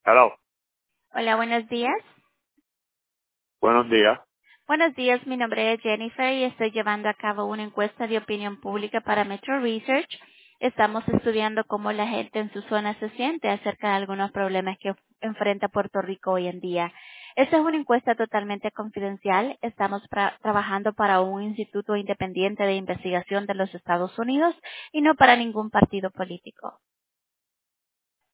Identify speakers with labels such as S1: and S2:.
S1: Hello.
S2: Hola, buenos días.
S1: Buenos días.
S2: Buenos días, mi nombre es Jennifer y estoy llevando a cabo una encuesta de opinión pública para Metro Research. Estamos estudiando cómo la gente en su zona se siente acerca de algunos problemas que enfrenta Puerto Rico hoy en día. Esta es una encuesta totalmente confidencial. Estamos trabajando para un instituto independiente de investigación de los Estados Unidos y no para ningún partido político.